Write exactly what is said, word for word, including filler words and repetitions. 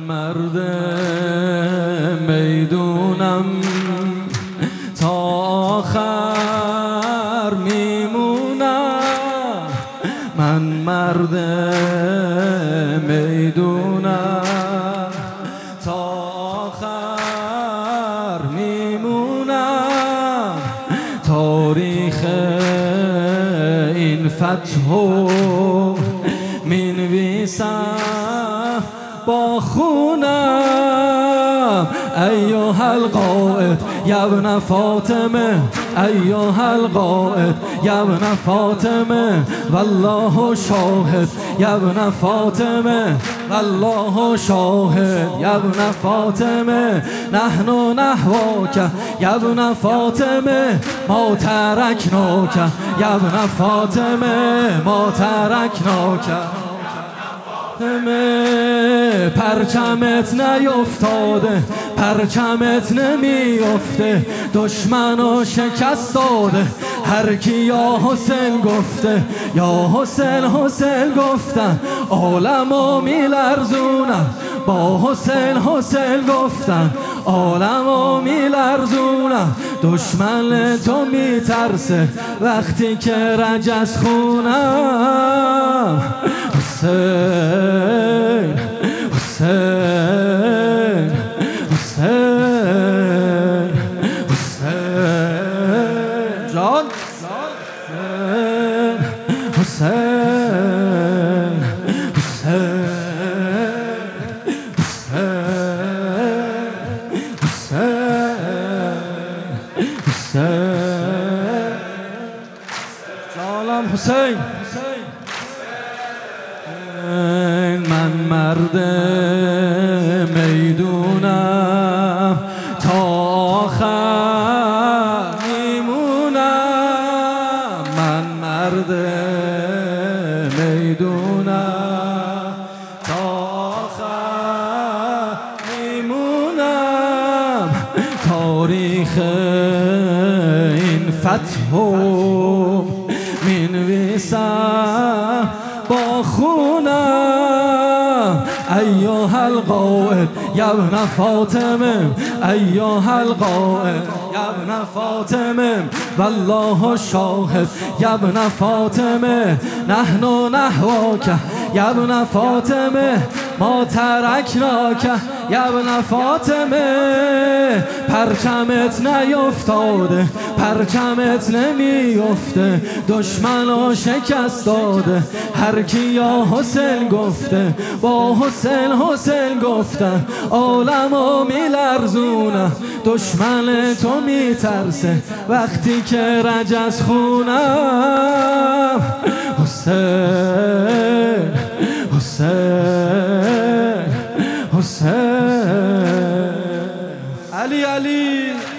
مرد میدونم تا آخر میمونم، من مرد میدونم تا آخر میمونم، تاریخ این فتحو مینویسم با خونم. ایها القائد یا ابن فاطمه، ایها القائد یا ابن فاطمه، والله شاهد یا ابن فاطمه، والله شاهد یا ابن فاطمه، نحن نحواک یا ابن فاطمه، ما ترکناک یا ابن فاطمه، ما ترکناک. پرچمت نیفتاده، پرچمت نمیفته، دشمنو شکست داده، هر کی یا حسین گفته، یا حسین حسین گفتن، عالمو میلرزونم، با حسین حسین گفتن، عالمو میلرزونم، دشمن تو میترسه وقتی که رجز خونم. حسین حسین حسین حسین جان حسین حسین حسین حسین جانم حسین. من مرد میدونم تا آخر میمونم، من مرد میدونم تا آخر میمونم، تاریخ این فتحو مینویسم با خونم. ایها القائد یا ابن فاطمه، ایها القائد یا ابن فاطمه، والله شاهد یا ابن فاطمه، نحن نحواک یا ابن فاطمه، ما ترکناک یا ابن فاطمه. پرچمت نیفتاده، پرچمت نمیفته، دشمنو شکست داده، هر کی یا حسین گفته، با حسین حسین گفتن، عالمو میلرزونم، دشمن تو میترسه وقتی که رجز خونم. حسین حسین حسین علی علی